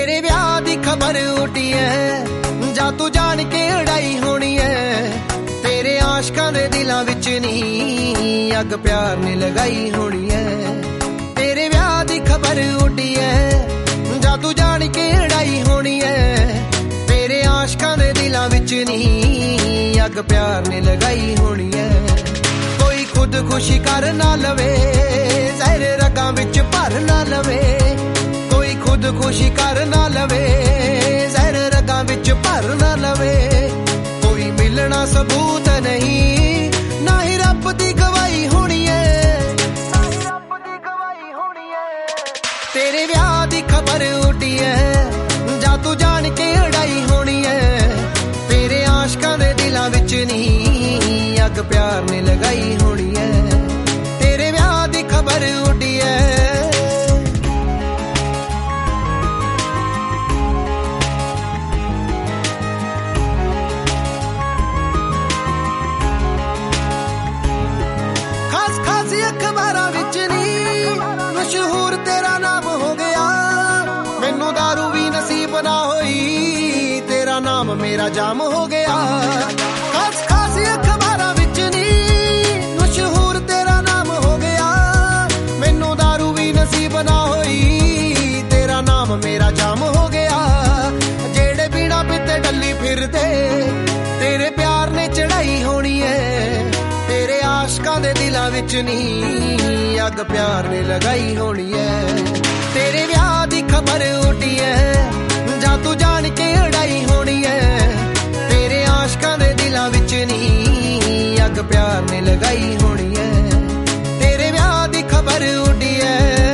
तेरे ब्याह दी खबर उठी है जा तू जान के उड़ाई होनी है तेरे आशकां दे दिलां विच नी अग प्यार ने लगाई होनी है तेरे ब्याह दी खबर उठी है जा तू जान के उड़ाई होनी है तेरे आशकां दे दिलां विच नी अग प्यार ने लगाई होनी है कोई खुद खुशी कर ना लवे ज़हर रगां विच भर ना लवे खुद खुशी कर ना लवे ज़हर रगां विच भर ना लवे कोई मिलना सबूत नहीं ना ही रब दी गवाही होनी है तेरे ब्याह दी खबर उठी है जा तू जान के उड़ाई होनी है तेरे आशकां दे दिलां विच नहीं अग प्यार ने लगाई होनी है तेरे ब्याह दी खबर उठी है अखबारां विच नी मशहूर तेरा नाम हो गया मैनू दारू भी नसीब ना होई तेरा नाम मेरा जाम हो गया खास खास अखबारां विच नी मशहूर तेरा नाम हो गया मैनू दारू भी नसीब ना होई तेरा नाम मेरा जाम हो गया जेड़े बिना पिते डली फिरदे तेरे प्यार ने चढ़ाई होनी है तेरे आशकां दे दिलां विच नी अग प्यार ने लगाई होनी है तेरे ब्याह दी खबर उठी है जा तू जान के उड़ाई होनी है तेरे आशकां दे दिलां विच नी अग प्यार ने लगाई होनी है तेरे ब्याह दी खबर उठी है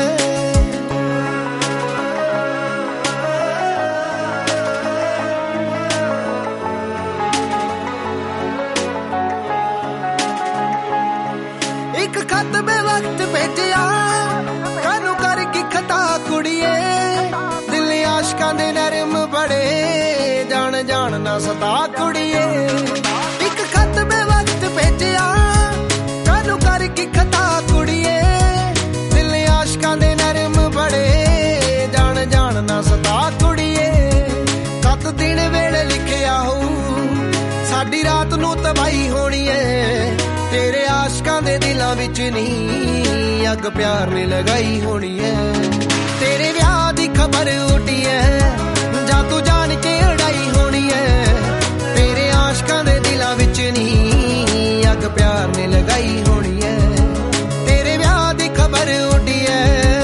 एक खत बेवक्त भेजिया कानू कर की खता कुड़िए दिल आशकां दे नरम बड़े जान जान ना सता कुड़िए एक खत बेवक्त भेजिया कानू कर की खता कुड़िए दिल आशकां दे नरम बड़े जान जान ना सता कुड़िए सत दिन वेले लिखिया हो साडी रात नू तबाही होनी है तेरे आशकां दे दिलां विच नहीं अग प्यार ने लगाई होनी है तेरे ब्याह दी खबर उठी है जा तू जान के उड़ाई होनी है तेरे आशकां दे दिलां विच नहीं अग प्यार ने लगाई होनी है तेरे ब्याह दी खबर उठी है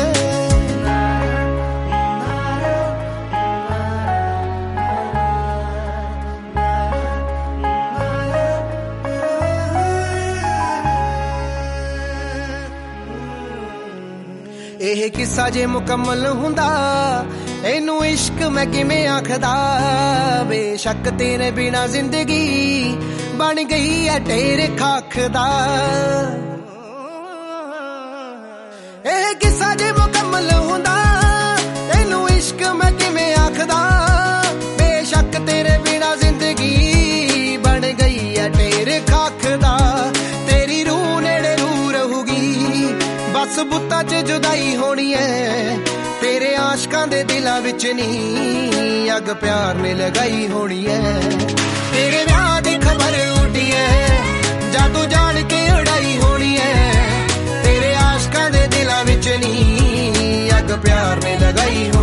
एह किस्सा जे मुकम्मल हुंदा एनू इश्क मैं किवें आखदा बेशक तेरे बिना जिंदगी बन गई है ढेर खाखदा एह किस्सा जे मुकम्मल हुंदा एनू इश्क मैं किवें आखदा बेशक तेरे बिना जिंदगी बन गई है ढेर खाखदा तेरी रूह नेड़े रूह रहूगी बस बुत्ता च जुदाई होनी है तेरे आशकां दे दिलां विच नी अग प्यार ने लगाई होनी है तेरे ब्याह दी खबर उठी है जा तू जान के उड़ाई होनी है तेरे आशकां दे दिलां विच नी अग प्यार ने लगाई होनी